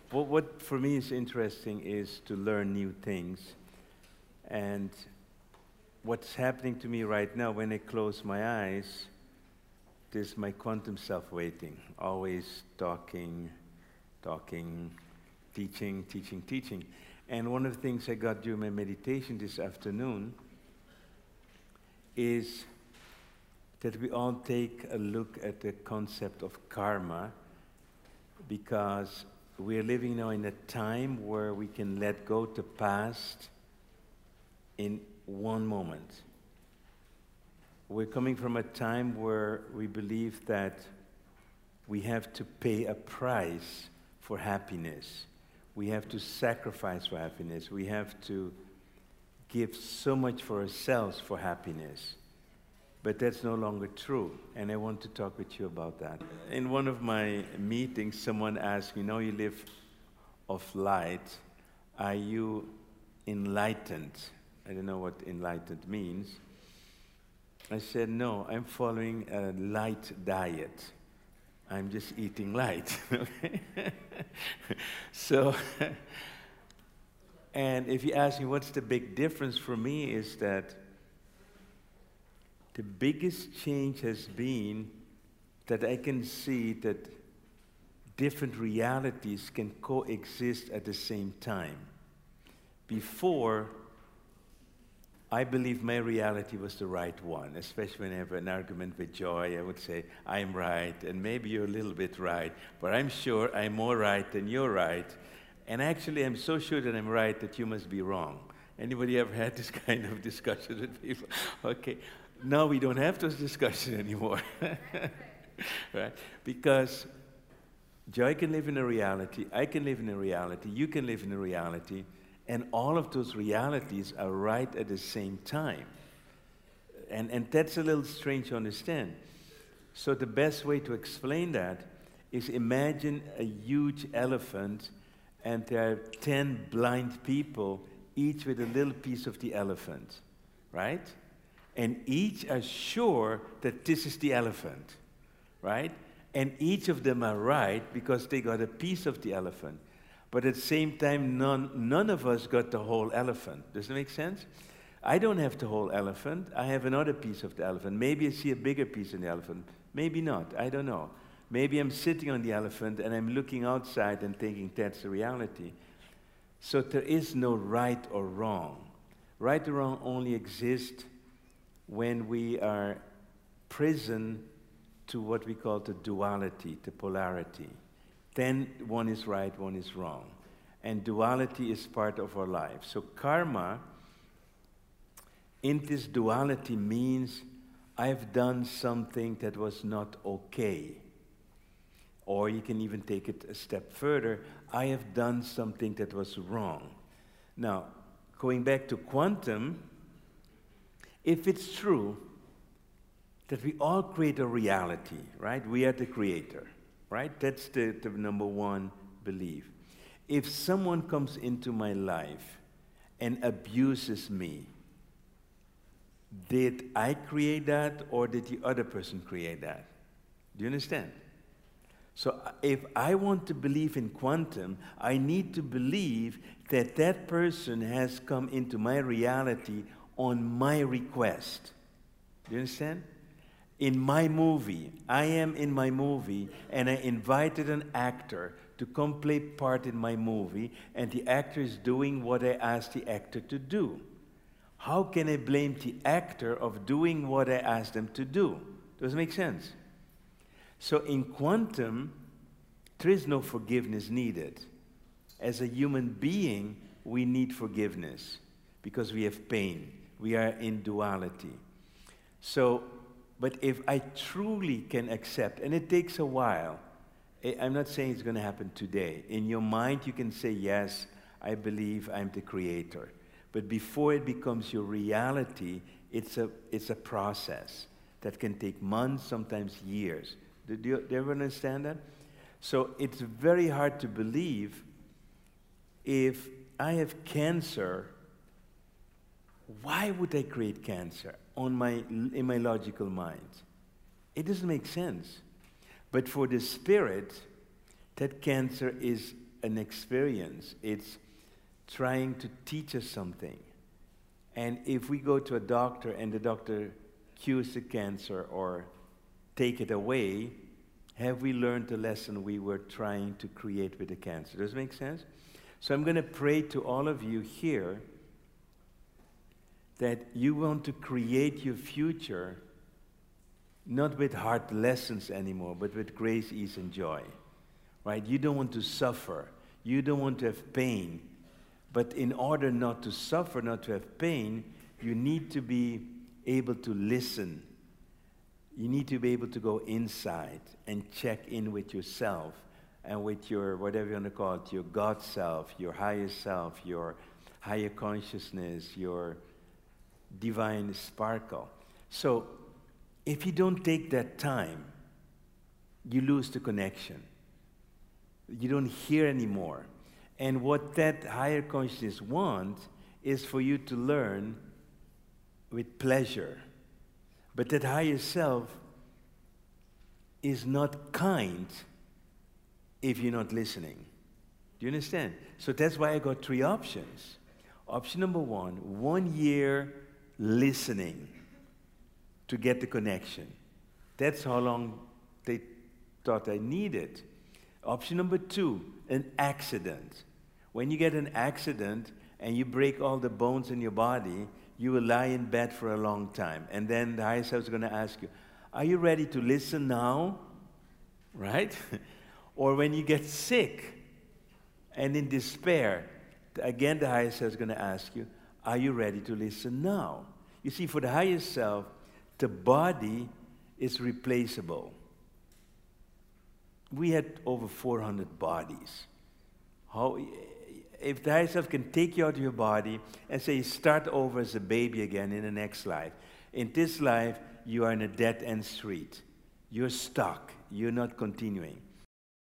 what for me is interesting is to learn new things. And what's happening to me right now when I close my eyes, there's my quantum self waiting, always talking, teaching. And one of the things I got during my meditation this afternoon is that we all take a look at the concept of karma, because we're living now in a time where we can let go the past in one moment. We're coming from a time where we believe that we have to pay a price for happiness. We have to sacrifice for happiness. We have to give so much for ourselves for happiness. But that's no longer true, and I want to talk with you about that. In one of my meetings, someone asked me, you live of light, are you enlightened? I don't know what enlightened means. I said, no, I'm following a light diet. I'm just eating light, okay? So, and if you ask me what's the big difference for me is that the biggest change has been that I can see that different realities can coexist at the same time. Before, I believe my reality was the right one, especially when I have an argument with Joy. I would say, I'm right, and maybe you're a little bit right, but I'm sure I'm more right than you're right. And actually, I'm so sure that I'm right that you must be wrong. Anybody ever had this kind of discussion with people? Okay. Now we don't have those discussions anymore. Right? Because Joy can live in a reality, I can live in a reality, you can live in a reality, and all of those realities are right at the same time. And that's a little strange to understand. So the best way to explain that is imagine a huge elephant, and there are 10 blind people, each with a little piece of the elephant, right? And each are sure that this is the elephant, right? And each of them are right because they got a piece of the elephant. But at the same time, none of us got the whole elephant. Does that make sense? I don't have the whole elephant. I have another piece of the elephant. Maybe I see a bigger piece of the elephant. Maybe not. I don't know. Maybe I'm sitting on the elephant and I'm looking outside and thinking that's the reality. So there is no right or wrong. Right or wrong only exists when we are prison to what we call the duality, the polarity. Then one is right, one is wrong. And duality is part of our life. So karma, in this duality, means I've done something that was not okay. Or you can even take it a step further, I have done something that was wrong. Now, going back to quantum, if it's true that we all create a reality, right? We are the creator, right? That's the number one belief. If someone comes into my life and abuses me, did I create that or did the other person create that? Do you understand? So if I want to believe in quantum, I need to believe that that person has come into my reality on my request. Do you understand? In my movie, I am in my movie, and I invited an actor to come play part in my movie, and the actor is doing what I asked the actor to do. How can I blame the actor of doing what I asked them to do? Does it make sense? So in quantum, there is no forgiveness needed. As a human being, we need forgiveness because we have pain. We are in duality. So, but if I truly can accept, and it takes a while, I'm not saying it's going to happen today. In your mind, you can say, yes, I believe I'm the creator. But before it becomes your reality, it's a process that can take months, sometimes years. Do you ever understand that? So it's very hard to believe if I have cancer, why would I create cancer in my logical mind? It doesn't make sense. But for the spirit, that cancer is an experience. It's trying to teach us something. And if we go to a doctor and the doctor cures the cancer or take it away, have we learned the lesson we were trying to create with the cancer? Does it make sense? So I'm going to pray to all of you here that you want to create your future not with hard lessons anymore, but with grace, ease, and joy. Right? You don't want to suffer. You don't want to have pain. But in order not to suffer, not to have pain, you need to be able to listen. You need to be able to go inside and check in with yourself and with your, whatever you want to call it, your God self, your higher self, your higher consciousness, your divine sparkle. So, if you don't take that time, you lose the connection. You don't hear anymore. And what that higher consciousness wants is for you to learn with pleasure. But that higher self is not kind if you're not listening. Do you understand? So that's why I got 3 options. Option number 1 year listening to get the connection. That's how long they thought I needed. Option number 2, an accident. When you get an accident and you break all the bones in your body, you will lie in bed for a long time. And then the higher self is going to ask you, are you ready to listen now? Right? Or when you get sick and in despair, again the higher self is going to ask you, are you ready to listen now? You see, for the higher self, the body is replaceable. We had over 400 bodies. If the higher self can take you out of your body and say, start over as a baby again in the next life. In this life, you are in a dead-end street. You're stuck. You're not continuing.